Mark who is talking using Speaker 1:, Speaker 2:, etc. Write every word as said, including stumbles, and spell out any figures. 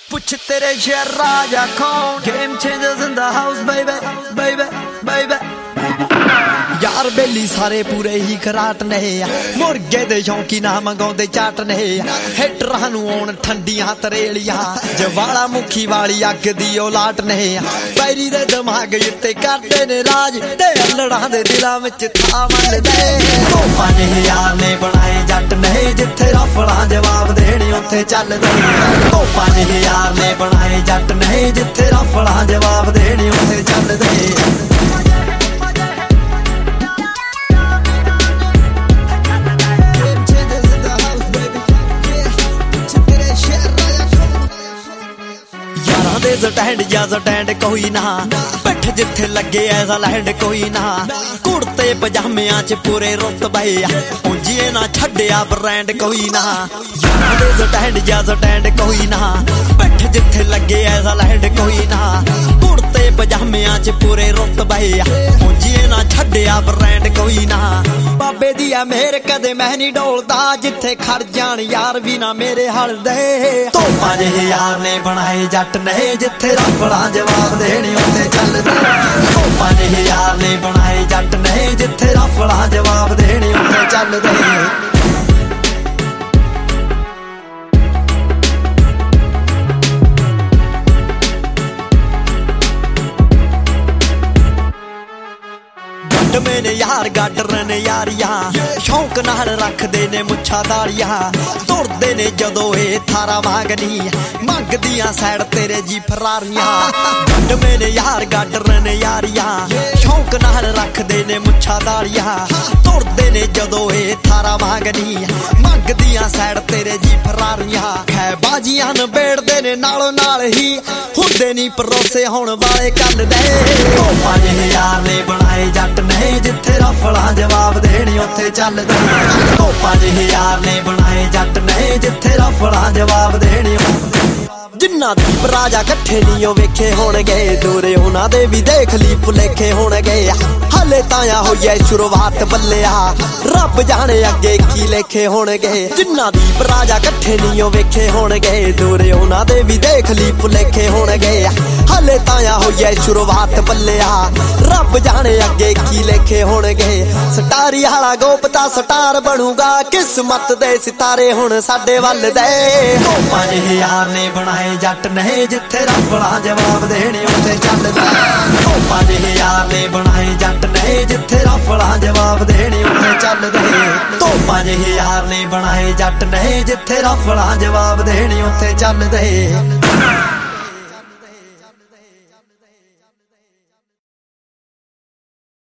Speaker 1: पुछ तेरे शहर राजा कौन? Game changers in the house, baby, baby, baby. यार बेली सारे पूरे ही खराट ने मुर्गे दे शौकी ना मंगाउंदे चाट ने हिटरां नूं आउण ठंडियां तरेलियां जवाला मुखी वाली अग दी औलाट ने पैरी दे दिमाग उत्ते करदे ने राज ते अल्लड़ां दे दिलां विच था मनदे ओ पांच हज़ार ने बनाए जट ने जिथे रफड़ां जवाब देने उत्थे चलदे ओ पांच हज़ार ने बनाए जट ने जिथे रफड़ां जवाब देने उत्थे चलदे स्टैंड या स्टैंड कोई ना पिठ जिथे लगे ऐसा लैंड कोई ना कुर्ते पजामियां च पूरे रुतबे उंजिए ना छड्डिया ब्रांड कोई ना स्टैंड या स्टैंड कोई ना पिठ जिथे लगे ऐसा लैंड कोई ना कुर्ते पजामियां च पूरे रुतबे उंजिए ना छड्डिया ब्रांड कोई ना बाबे दिया मेहर कदे मैं नहीं डोलदा जिथे खड़ जान यार भी ना मेरे हल दे तो पांच हज़ार ने बनाए जट ने जिथे रफड़ा जवाब देने उत्थे चलदे ओ पांच हज़ार ने बनाए जट ने जिथे रफड़ा जवाब देने उत्थे चलदे मैंने यार गाडर ने यारियां शौक नाल रखदे ने मुच्छा दाड़ियां तुरदे ने जदों ए थारा मांगनी मंगदियां सैड तेरे जी फरारियां गंड मैंने यार गाडर ने यारियां शौक नाल रखदे ने मुच्छा दाड़ियां तुरदे ने जदों ए थारा मांगनी मंगदियां सैड तेरे जी फरारियां खै बाजियां नबेड़दे ने नालों नाल ही हुंदे नी परोसे होण वाले कल दे ओ पांच हज़ार ने बनाए जट ने जिथे रफड़ा जवाब देने उत्थे चलदे ओ पांच हज़ार ने बनाए जट ने जिथे रफड़ा जवाब देने जिन्ना दीप राजा कट्ठे नहीं वेखे होणगे दूरे उन्हां दे भी देख ली भुलेखे होणगे हले ताया होई शुरुआत बल्लिया रब जाने अगे की लेखे होणगे जिन्ना दीप राजा कट्ठे नहीं वेखे होणगे दूरे उन्हां दे भी देख ली भुलेखे होणगे हले ताया होई शुरुआत बल्लिया रब जाने अगे की लेखे होणगे सटारी वाला गोपता स्टार बनूगा किस्मत दे सितारे हुण साडे वल दे ओ पांच हज़ार ने बनाए जट ने जिथे रफड़ा जवाब देने उत्थे चलदे ओ पांच हज़ार ने बनाए जट ने जिथे रफड़ा जवाब देने उत्थे चलदे तो पांच हज़ार ने बनाए जट ने जिथे रफड़ा जवाब देने उत्थे चलदे।